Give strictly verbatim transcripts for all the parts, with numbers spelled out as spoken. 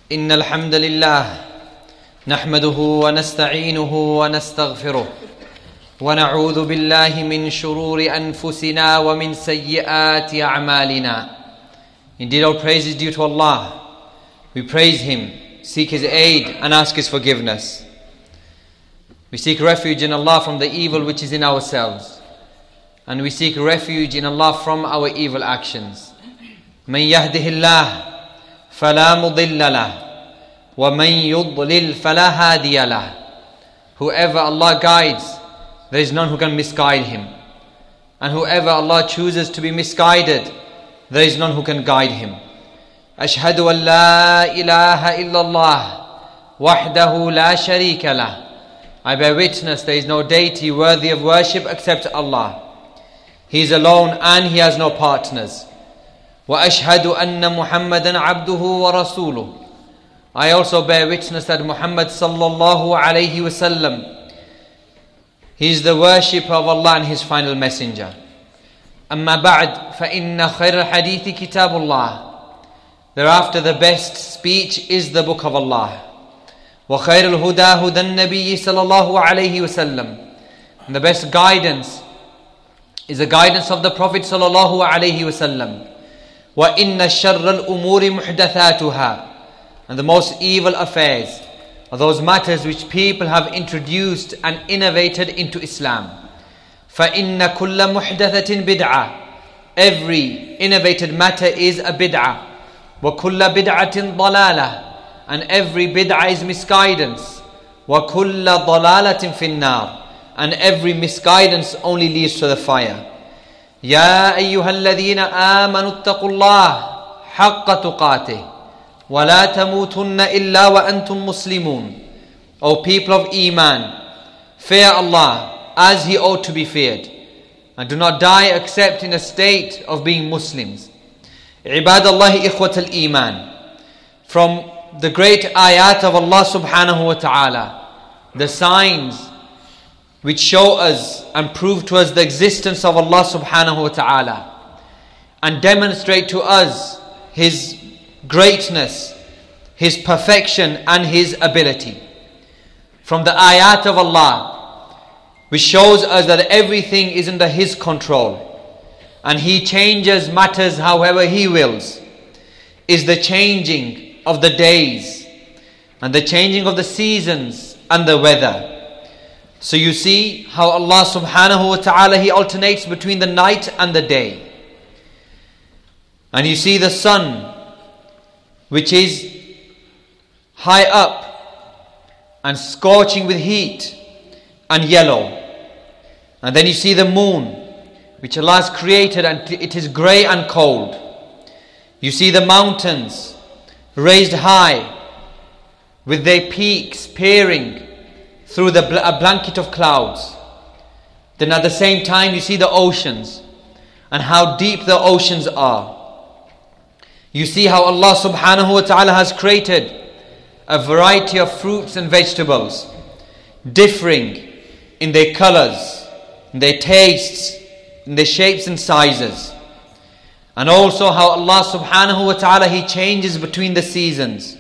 إن الحمد لله نحمده ونستعينه ونستغفره ونعوذ بالله من شرور أنفسنا ومن سيئات أعمالنا. Indeed, all praise is due to Allah. We praise Him, seek His aid and ask His forgiveness. We seek refuge in Allah from the evil which is in ourselves, and we seek refuge in Allah from our evil actions. من يهده الله فلا مضل له ومن يضلل فلا هادي له. Whoever Allah guides, there is none who can misguide him, and whoever Allah chooses to be misguided, there is none who can guide him. أشهد أن لا إله إلا الله وحده لا شريك له. I bear witness there is no deity worthy of worship except Allah. He is alone and He has no partners. وأشهد أن محمدا عبده ورسوله. I also bear witness that Muhammad sallallahu alayhi wasallam, he is the worshipper of Allah and His final messenger. أما بعد فإن خير الحديث كتاب الله. Thereafter, the best speech is the book of Allah. وخير الهدى هدى النبي صلى الله عليه وسلم. And the best guidance is the guidance of the Prophet صلى الله عليه وسلم. وإن شر الأمور محدثاتها. And the most evil affairs are those matters which people have introduced and innovated into Islam. فإن كل محدثة بدعة. Every innovated matter is a bid'ah. وكل بدعة ضلالة. And every bid'ah is misguidance. وكل ضلالة في النار. And every misguidance only leads to the fire. يا أيها الذين آمنوا اتقوا الله حق تقاته ولا تموتن إلا وأنتم مسلمون. O people of Iman, fear Allah as He ought to be feared, and do not die except in a state of being Muslims. عباد الله إخوة الإيمان. From the great ayat of Allah subhanahu wa ta'ala, the signs which show us and prove to us the existence of Allah subhanahu wa ta'ala, and demonstrate to us His greatness, His perfection and His ability. From the ayat of Allah, which shows us that everything is under His control and He changes matters however He wills, is the changing of the days and the changing of the seasons and the weather. So you see how Allah subhanahu wa ta'ala, He alternates between the night and the day. And you see the sun, which is high up and scorching with heat and yellow. And then you see the moon, which Allah has created, and it is grey and cold. You see the mountains raised high with their peaks peering through the bl- a blanket of clouds. Then at the same time you see the oceans and how deep the oceans are. You see how Allah subhanahu wa ta'ala has created a variety of fruits and vegetables, differing in their colors, in their tastes, in their shapes and sizes. And also how Allah subhanahu wa ta'ala, He changes between the seasons.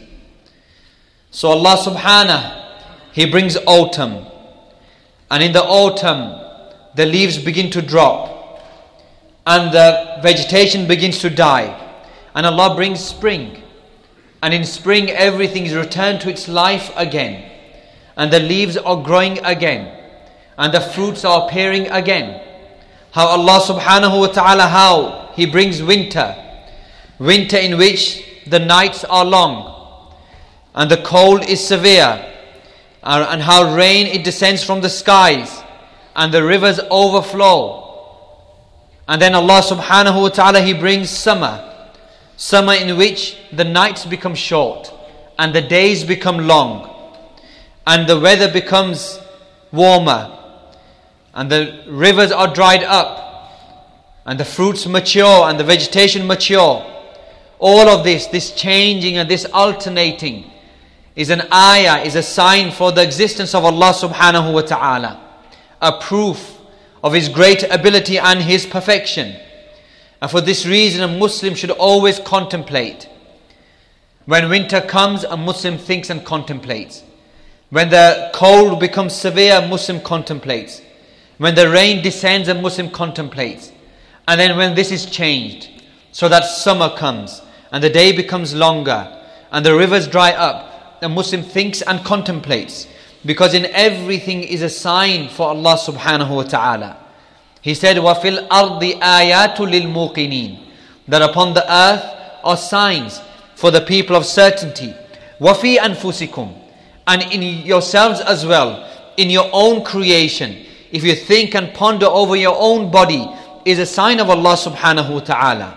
So Allah subhanahu, He brings autumn, and in the autumn the leaves begin to drop and the vegetation begins to die. And Allah brings spring, and in spring everything is returned to its life again, and the leaves are growing again, and the fruits are appearing again. How Allah subhanahu wa ta'ala, how He brings winter, winter in which the nights are long and the cold is severe, and how rain it descends from the skies and the rivers overflow. And then Allah subhanahu wa ta'ala, He brings summer, summer in which the nights become short and the days become long, and the weather becomes warmer, and the rivers are dried up, and the fruits mature and the vegetation mature. All of this, this changing and this alternating is an ayah, is a sign for the existence of Allah subhanahu wa ta'ala, a proof of His great ability and His perfection. And for this reason, a Muslim should always contemplate When winter comes, a Muslim thinks and contemplates. When the cold becomes severe, a Muslim contemplates. When the rain descends, a Muslim contemplates. And then when this is changed, so that summer comes and the day becomes longer and the rivers dry up, a Muslim thinks and contemplates. Because in everything is a sign for Allah subhanahu wa ta'ala. He said, وَفِي الْأَرْضِ آيَاتٌ لِلْمُوقِنِينَ, that upon the earth are signs for the people of certainty. وَفِي أَنفُسِكُمْ, and in yourselves as well, in your own creation. If you think and ponder over your own body, is a sign of Allah subhanahu wa ta'ala.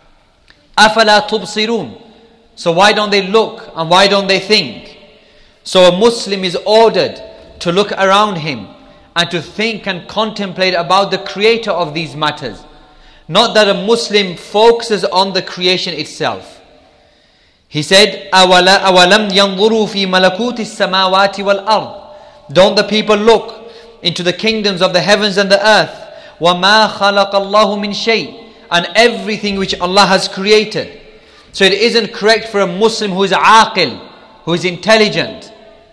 أَفَلَا تُبْصِرُونَ, so why don't they look and why don't they think? So a Muslim is ordered to look around him and to think and contemplate about the creator of these matters. Not that a Muslim focuses on the creation itself. He said, أَوَلَمْ يَنْظُرُوا فِي مَلَكُوتِ السَّمَاوَاتِ وَالْأَرْضِ, don't the people look into the kingdoms of the heavens and the earth? وَمَا خَلَقَ اللَّهُ مِنْ شَيْءٍ, and everything which Allah has created. So it isn't correct for a Muslim who is aqil, who is intelligent,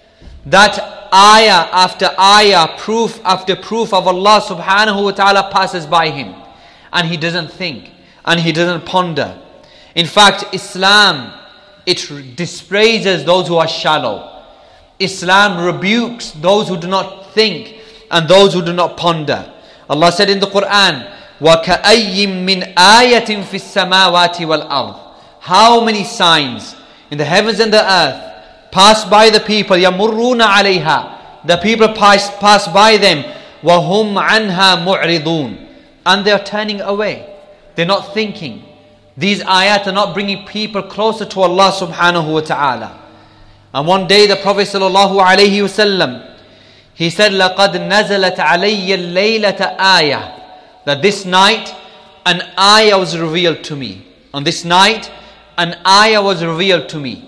that ayah after ayah, proof after proof of Allah subhanahu wa ta'ala passes by him, and he doesn't think and he doesn't ponder. In fact, Islam, it dispraises those who are shallow. Islam rebukes those who do not think and those who do not ponder. Allah said in the Quran, وَكَأَيٍّ مِّنْ آيَةٍ فِي السَّمَاوَاتِ وَالْأَرْضِ, how many signs in the heavens and the earth pass by the people, يَمُرُّونَ عَلَيْهَا, the people pass, pass by them, وَهُمْ عَنْهَا مُعْرِضُونَ, and they are turning away, they're not thinking. These ayat are not bringing people closer to Allah subhanahu wa ta'ala. And one day the Prophet sallallahu alayhi wasallam, he said, لَقَدْ نَزَلَتْ عَلَيَّ اللَّيْلَةَ آيَةً, that this night an ayah was revealed to me. On this night an ayah was revealed to me.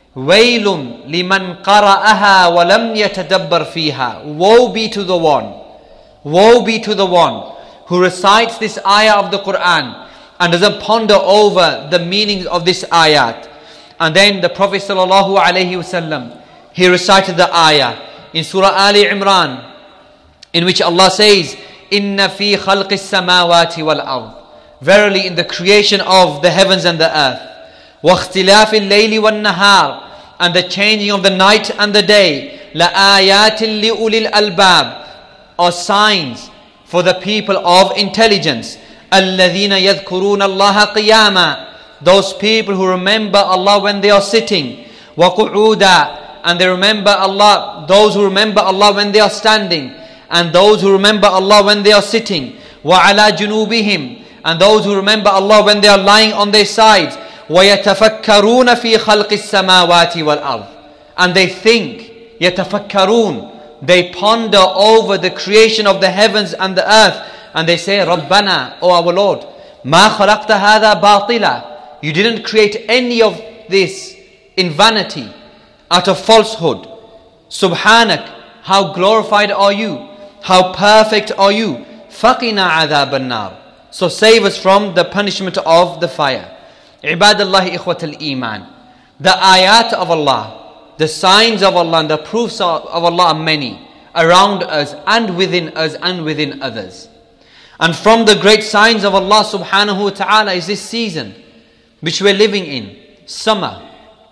وَيْلٌ لِمَنْ قَرَأَهَا وَلَمْ يَتَدَبَّرْ فِيهَا, woe be to the one, woe be to the one who recites this ayah of the Quran and doesn't ponder over the meanings of this ayat. And then the Prophet sallallahu alaihi wasallam, he recited the ayah in Surah Ali Imran, in which Allah says, Inna fi khalqis samawati wal ard, verily in the creation of the heavens and the earth, wa ikhtilafil layli wan nahar, and the changing of the night and the day, la ayatin li ulil albab, are signs for the people of intelligence. Alladhina yadhkuruna Allah qiyama, those people who remember Allah when they are sitting, wa qu'uda, and they remember Allah, those who remember Allah when they are standing, and those who remember Allah when they are sitting, wa ala junubihim, and those who remember Allah when they are lying on their sides, wa yatafakkaruna fi khalqis samawati wal ard, and they think, yatafakkarun, they ponder over the creation of the heavens and the earth, and they say, Rabbana, O our Lord, ma khalaqta hadha batila, you didn't create any of this in vanity, out of falsehood. Subhanak, how glorified are you, how perfect are you. Faqina adhab an-nar, so save us from the punishment of the fire. Ibadallahi ikhwat al-iman, the ayat of Allah, the signs of Allah and the proofs of Allah are many around us and within us and within others. And from the great signs of Allah subhanahu wa ta'ala is this season which we're living in, summer.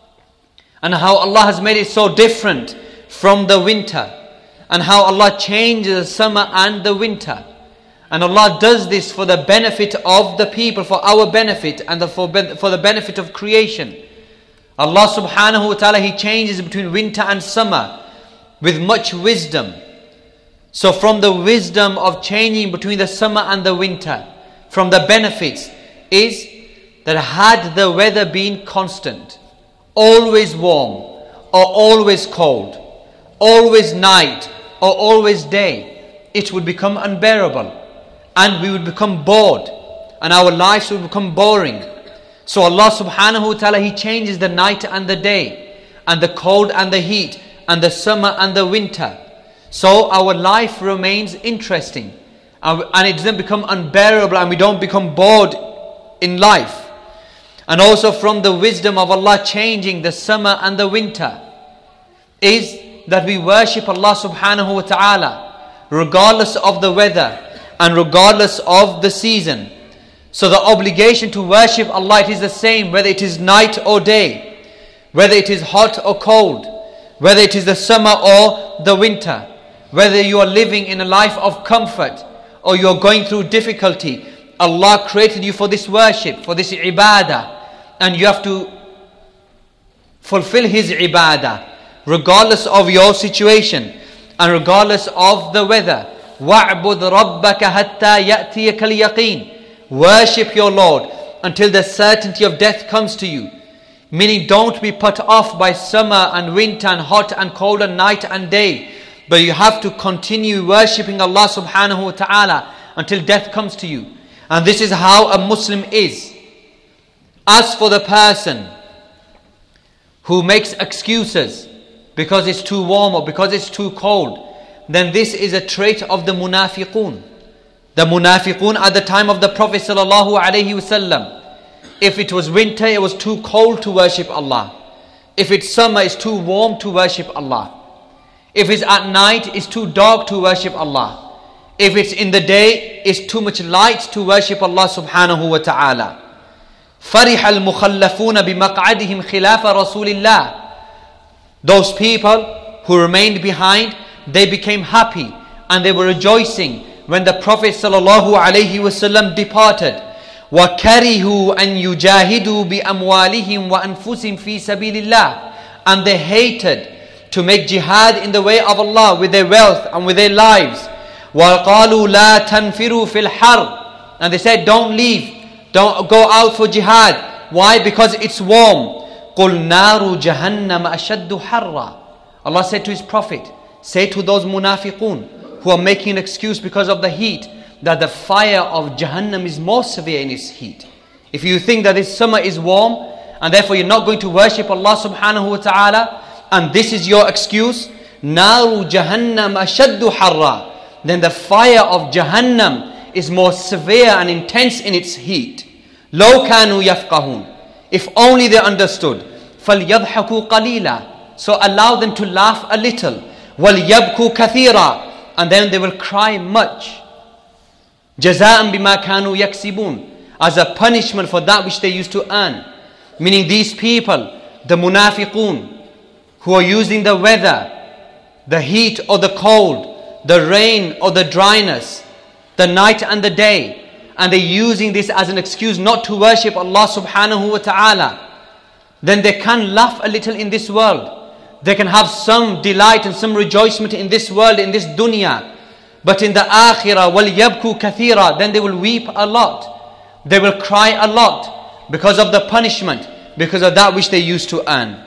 And how Allah has made it so different from the winter. And how Allah changes the summer and the winter. And Allah does this for the benefit of the people, for our benefit and the, for, for the benefit of creation. Allah subhanahu wa ta'ala, He changes between winter and summer with much wisdom. So from the wisdom of changing between the summer and the winter, from the benefits is that had the weather been constant, always warm or always cold, always night or always day, it would become unbearable and we would become bored and our lives would become boring. So Allah subhanahu wa ta'ala, He changes the night and the day and the cold and the heat and the summer and the winter. So our life remains interesting and it doesn't become unbearable and we don't become bored in life. And also from the wisdom of Allah changing the summer and the winter is that we worship Allah subhanahu wa ta'ala regardless of the weather and regardless of the season. So the obligation to worship Allah, it is the same whether it is night or day, whether it is hot or cold, whether it is the summer or the winter, whether you are living in a life of comfort or you are going through difficulty. Allah created you for this worship, for this ibadah, and you have to fulfill His ibadah regardless of your situation and regardless of the weather. وَاعْبُدْ رَبَّكَ حَتَّى يَأْتِيَكَ الْيَقِينَ. Worship your Lord until the certainty of death comes to you. Meaning, don't be put off by summer and winter and hot and cold and night and day, but you have to continue worshipping Allah subhanahu wa ta'ala until death comes to you. And this is how a Muslim is. As for the person who makes excuses because it's too warm or because it's too cold, then this is a trait of the munafiqun. The munafiqun at the time of the Prophet sallallahu alaihi wasallam, if it was winter, it was too cold to worship Allah. If it's summer, it's too warm to worship Allah. If it's at night, it's too dark to worship Allah. If it's in the day, it's too much light to worship Allah subhanahu wa ta'ala. فَرِحَ الْمُخَلَّفُونَ بِمَقْعَدِهِمْ خِلَافَ رَسُولِ اللَّهِ. Those people who remained behind, they became happy and they were rejoicing when the Prophet sallallahu alaihi wasallam departed. وَكَرِهُوا أَن يُجَاهِدُوا بِأَمْوَالِهِمْ وَأَنفُسِهِمْ فِي سَبِيلِ اللَّهِ. And they hated to make jihad in the way of Allah with their wealth and with their lives. وَقَالُوا لَا تَنْفِرُوا فِي الْحَرِّ. And they said, don't leave, don't go out for jihad. Why? Because it's warm. قُلْ نَارُ جَهَنَّمَ أَشَدُّ حَرًّا. Allah said to His Prophet, say to those munafiqun who are making an excuse because of the heat, that the fire of Jahannam is more severe in its heat. If you think that this summer is warm and therefore you're not going to worship Allah subhanahu wa ta'ala, and this is your excuse, نَارُ جَهَنَّمَ أَشَدُّ حَرًّا, then the fire of Jahannam is more severe and intense in its heat. لَوْ كَانُوا يَفْقَهُونَ. If only they understood. فَلْيَضْحَكُوا قَلِيلًا. So allow them to laugh a little. وَلْيَبْكُوا كَثِيرًا. And then they will cry much. جَزَاءً بِمَا كَانُوا يَكْسِبُونَ. As a punishment for that which they used to earn. Meaning these people, the munafiqun, who are using the weather, the heat or the cold, the rain or the dryness, the night and the day, and they're using this as an excuse not to worship Allah subhanahu wa ta'ala, then they can laugh a little in this world. They can have some delight and some rejoicement in this world, in this dunya. But in the akhirah, وَلْيَبْكُوا كَثِيرًا, then they will weep a lot. They will cry a lot because of the punishment, because of that which they used to earn.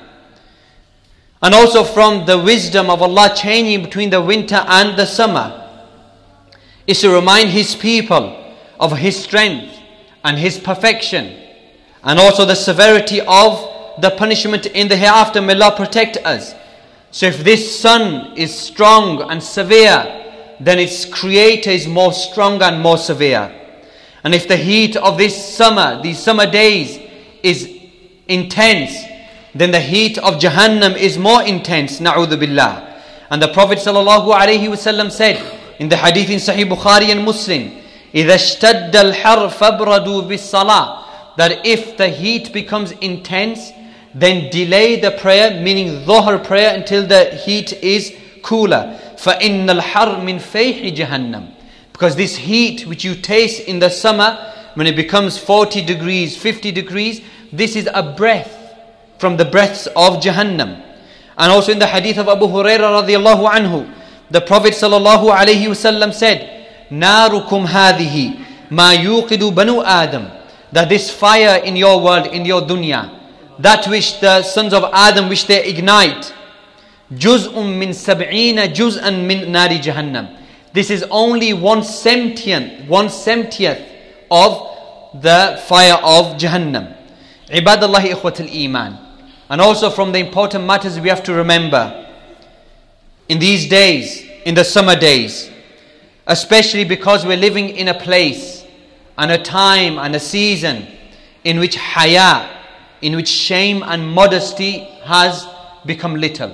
And also from the wisdom of Allah changing between the winter and the summer is to remind His people of His strength and His perfection, and also the severity of the punishment in the hereafter. May Allah protect us. So if this sun is strong and severe, then its creator is more strong and more severe. And if the heat of this summer, these summer days, is intense, then the heat of Jahannam is more intense. Na'udhu billah. And the Prophet sallallahu alaihi wasallam said in the hadith in Sahih Bukhari and Muslim, إِذَا اشْتَدَّ الْحَرْ فَابْرَدُوا بِالصَّلَاةِ. That if the heat becomes intense, then delay the prayer, meaning dhuhr prayer, until the heat is cooler. فَإِنَّ الْحَرْ مِنْ فَيْحِ جَهَنَّمْ. Because this heat which you taste in the summer, when it becomes forty degrees, fifty degrees, this is a breath from the breaths of Jahannam. And also in the hadith of Abu Hurairah radiallahu anhu, the Prophet sallallahu alayhi wasallam said, نَارُكُمْ هَذِهِ مَا يُوقِدُ بَنُو آدَمْ. That this fire in your world, in your dunya, that which the sons of Adam, which they ignite, جُزْءٌ مِّن سَبْعِينَ جُزْءًا مِّن نَارِ جَهَنَّمْ. This is only one seventieth, one seventieth of the fire of Jahannam. Ibadallahi ikhwatul iman. And also from the important matters we have to remember in these days, in the summer days, especially because we're living in a place and a time and a season in which haya, in which shame and modesty has become little.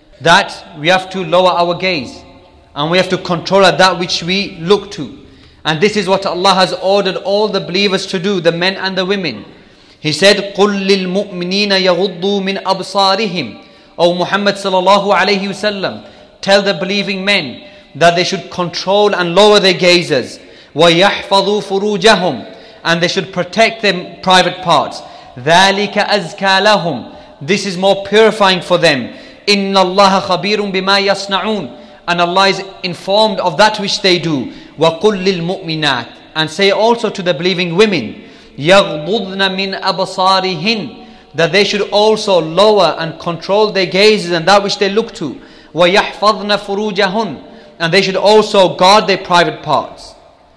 That we have to lower our gaze and we have to control that which we look to. And this is what Allah has ordered all the believers to do, the men and the women. He said, قُلْ لِلْمُؤْمِنِينَ يَغُضُّوا مِنْ أَبْصَارِهِمْ. O Muhammad sallallahu alayhi wasallam, tell the believing men that they should control and lower their gazes. وَيَحْفَظُوا فُرُوجَهُمْ. And they should protect their private parts. ذَلِكَ أَزْكَى لَهُمْ. This is more purifying for them. إِنَّ اللَّهَ خَبِيرٌ بِمَا يَصْنَعُونَ. And Allah is informed of that which they do. وَقُلْ لِلْمُؤْمِنَاتِ. And say also to the believing women, يَغْضُضْنَ مِنْ أَبْصَارِهِنْ. That they should also lower and control their gazes and that which they look to. وَيَحْفَظْنَ فُرُوجَهُنْ. And they should also guard their private parts.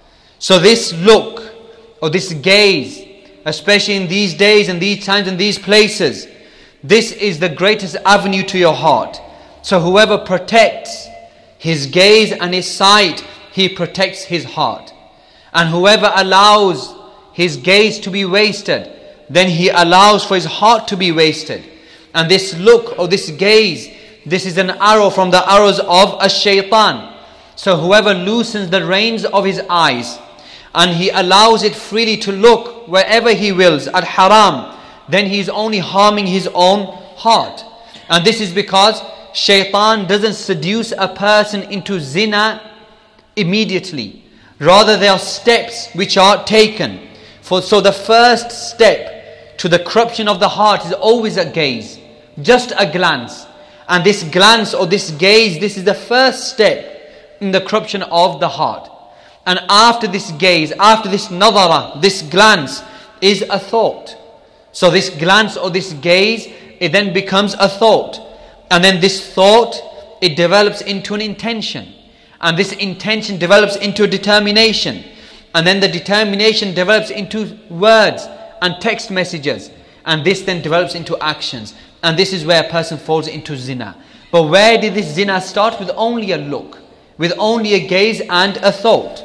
So this look, or this gaze, especially in these days and these times and these places, this is the greatest avenue to your heart. So whoever protects his gaze and his sight, he protects his heart. And whoever allows his gaze to be wasted, then he allows for his heart to be wasted. And this look or this gaze, this is an arrow from the arrows of a shaitan. So whoever loosens the reins of his eyes and he allows it freely to look wherever he wills at haram, then he is only harming his own heart. And this is because shaitan doesn't seduce a person into zina immediately. Rather, there are steps which are taken. For so the first step to the corruption of the heart is always a gaze, just a glance. And this glance or this gaze, this is the first step in the corruption of the heart. And after this gaze, after this nadara, this glance is a thought. So this glance or this gaze, it then becomes a thought. And then this thought, it develops into an intention. And this intention develops into a determination. And then the determination develops into words and text messages. And this then develops into actions. And this is where a person falls into zina. But where did this zina start? With only a look, with only a gaze and a thought.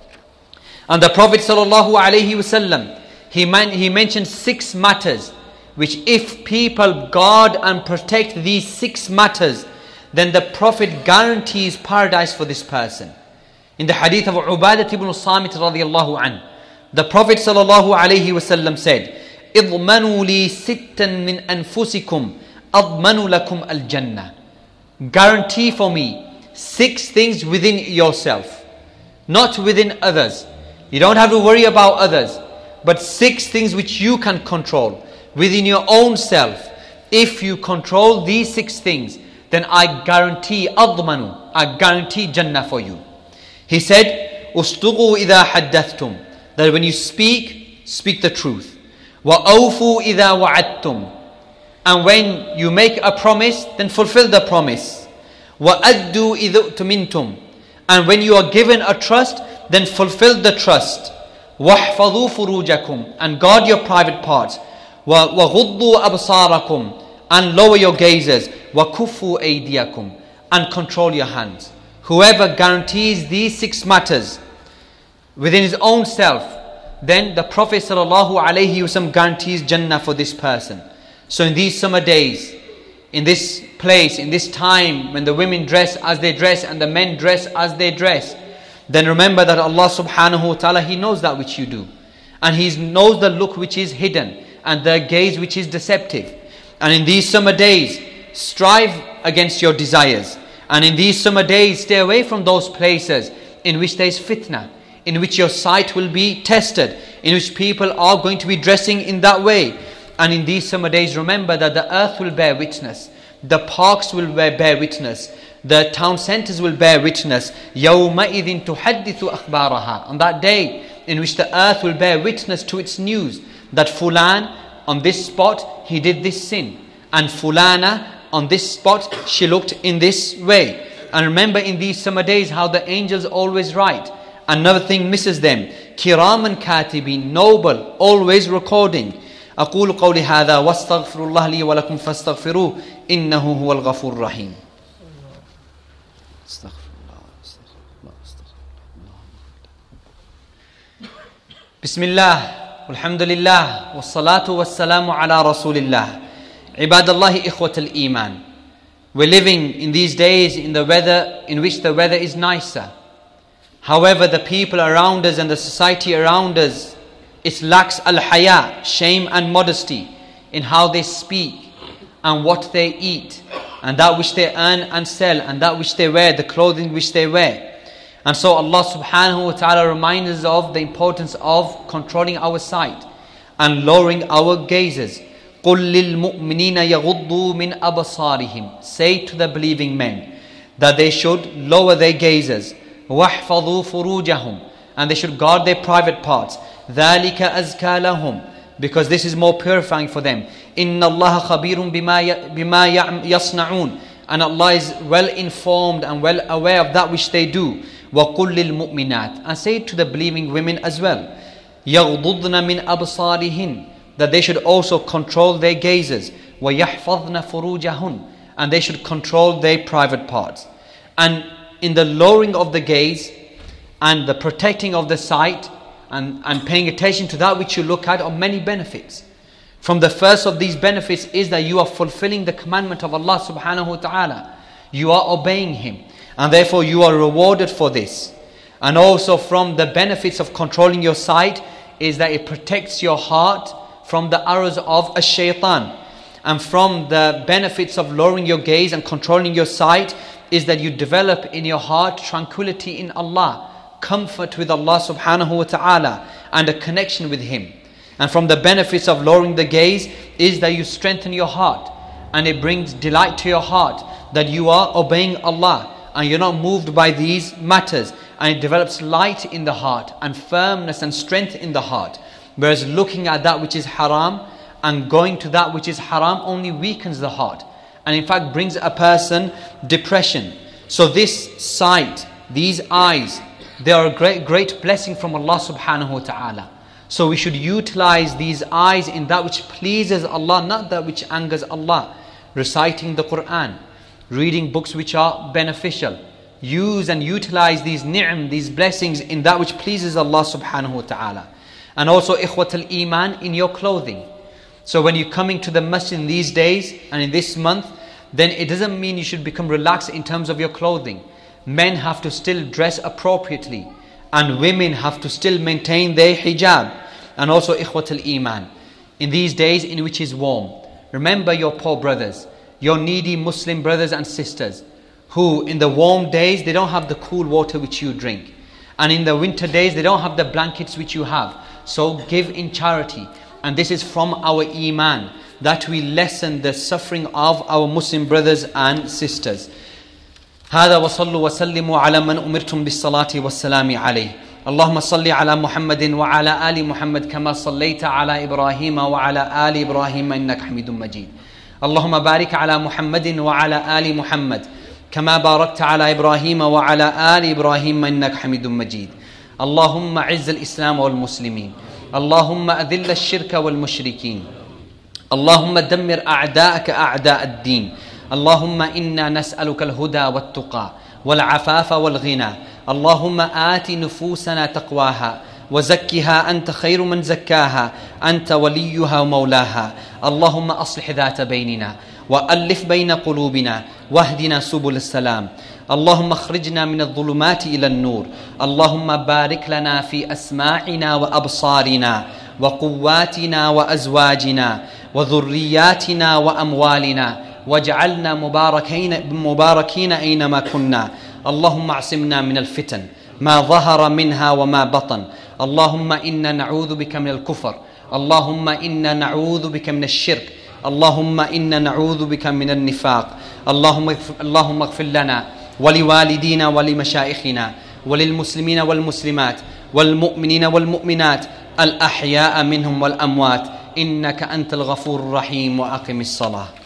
And the Prophet sallallahu alaihi wasallam, he, man, he mentioned six matters, which if people guard and protect these six matters, then the Prophet guarantees paradise for this person. In the hadith of Ubadah ibn Samit radiyallahu anhu, the Prophet sallallahu alaihi wasallam said, اضمنوا لي ستا من أنفسكم أضمن لكم الجنة. Guarantee for me six things within yourself, not within others. You don't have to worry about others, but six things which you can control within your own self. If you control these six things, then I guarantee أضمن, I guarantee Jannah for you. He said, أصدقوا إذا حدثتم. That when you speak, speak the truth. وأوفوا إذا وعدتم. And when you make a promise, then fulfill the promise. وأدوا إذا اؤتمنتم. And when you are given a trust, then fulfill the trust. وَاحْفَظُوا فُرُوجَكُمْ. And guard your private parts. وَغُضُّوا أَبْصَارَكُمْ. And lower your gazes. وَكُفُّوا أَيْدِيَكُمْ. And control your hands. Whoever guarantees these six matters within his own self, then the Prophet sallallahu alaihi wasallam guarantees Jannah for this person. So in these summer days, in this place, in this time when the women dress as they dress and the men dress as they dress, then remember that Allah subhanahu wa ta'ala, He knows that which you do. And He knows the look which is hidden and the gaze which is deceptive. And in these summer days, strive against your desires. And in these summer days, stay away from those places in which there is fitna, in which your sight will be tested, in which people are going to be dressing in that way. And in these summer days, remember that the earth will bear witness, the parks will bear witness, the town centers will bear witness. يَوْمَئِذٍ تُحَدِّثُ أَخْبَارَهَا. On that day in which the earth will bear witness to its news, that Fulan on this spot he did this sin, and Fulana on this spot she looked in this way. And remember in these summer days how the angels always write, and nothing misses them. Kiraman katibin, noble, always recording. أقول قولي هذا واستغفر الله لي ولكم فاستغفروه إنه هو الغفور الرحيم. بسم الله Alhamdulillah, wassalatu wassalamu ala rasulillah. Ibadallahi ikhwatal iman. We're living in these days in the weather in which the weather is nicer. However, the people around us and the society around us, it lacks al-haya, shame and modesty in how they speak and what they eat and that which they earn and sell and that which they wear, the clothing which they wear. And so Allah subhanahu wa ta'ala reminds us of the importance of controlling our sight and lowering our gazes. قُلْ لِلْمُؤْمِنِينَ يَغُضُّوا مِنْ أَبْصَارِهِمْ. Say to the believing men that they should lower their gazes. وَاحْفَظُوا فُرُوجَهُمْ. And they should guard their private parts. ذَلِكَ أَزْكَى لَهُمْ. Because this is more purifying for them. إِنَّ اللَّهَ خَبِيرٌ بِمَا يَصْنَعُونَ. And Allah is well informed and well aware of that which they do. وَقُلْ لِلْمُؤْمِنَاتِ. And say to the believing women as well. يَغْضُضْنَ مِنْ أَبْصَارِهِنْ. That they should also control their gazes. وَيَحْفَظْنَ فُرُوجَهُنْ. And they should control their private parts. And in the lowering of the gaze and the protecting of the sight and, and paying attention to that which you look at are many benefits. From the first of these benefits is that you are fulfilling the commandment of Allah subhanahu wa ta'ala. You are obeying Him. And therefore you are rewarded for this. And also from the benefits of controlling your sight is that it protects your heart from the arrows of a shaitan. And from the benefits of lowering your gaze and controlling your sight is that you develop in your heart tranquility in Allah, comfort with Allah subhanahu wa ta'ala, and a connection with Him. And from the benefits of lowering the gaze is that you strengthen your heart, and it brings delight to your heart that you are obeying Allah and you're not moved by these matters, and it develops light in the heart and firmness and strength in the heart. Whereas looking at that which is haram and going to that which is haram only weakens the heart, and in fact brings a person depression. So this sight, these eyes, they are a great, great blessing from Allah subhanahu wa ta'ala. So we should utilize these eyes in that which pleases Allah, not that which angers Allah. Reciting the Quran, reading books which are beneficial. Use and utilize these ni'am, these blessings in that which pleases Allah subhanahu wa ta'ala. And also ikhwatul iman in your clothing. So when you're coming to the masjid in these days and in this month, then it doesn't mean you should become relaxed in terms of your clothing. Men have to still dress appropriately, and women have to still maintain their hijab. And also ikhwatul iman, in these days in which is warm, remember your poor brothers, your needy Muslim brothers and sisters, who in the warm days they don't have the cool water which you drink, and in the winter days they don't have the blankets which you have. So give in charity. And this is from our iman, that we lessen the suffering of our Muslim brothers and sisters. هذا وصلوا وسلموا على من أمرتم بالصلاة والسلام عليه. اللهم صل على محمد وعلى آل محمد كما صليت على إبراهيم وعلى آل إبراهيم إنك حميد مجيد. اللهم بارك على محمد وعلى آل محمد كما باركت على إبراهيم وعلى آل إبراهيم إنك حميد مجيد. اللهم عز الإسلام والمسلمين. اللهم أذل الشرك والمشركين. اللهم دمر أعداءك أعداء الدين. اللهم إنا نسألك الهدى والتقى والعفاف والغنى. اللهم آت نفوسنا تقواها وزكها أنت خير من زكاها أنت وليها ومولاها. اللهم أصلح ذات بيننا وألف بين قلوبنا واهدنا سبل السلام. اللهم اخرجنا من الظلمات إلى النور. اللهم بارك لنا في أسماعنا وأبصارنا وقواتنا وأزواجنا وذرياتنا وأموالنا واجعلنا مباركين مباركين أينما كنا. اللهم اعصمنا من الفتن ما ظهر منها وما بطن. اللهم إنا نعوذ بك من الكفر. اللهم إنا نعوذ بك من الشرك. اللهم إنا نعوذ بك من النفاق. اللهم اللهم اغفر لنا ولوالدينا ولمشايخنا وللمسلمين والمسلمات والمؤمنين والمؤمنات الأحياء منهم والأموات إنك أنت الغفور الرحيم. وأقم الصلاة.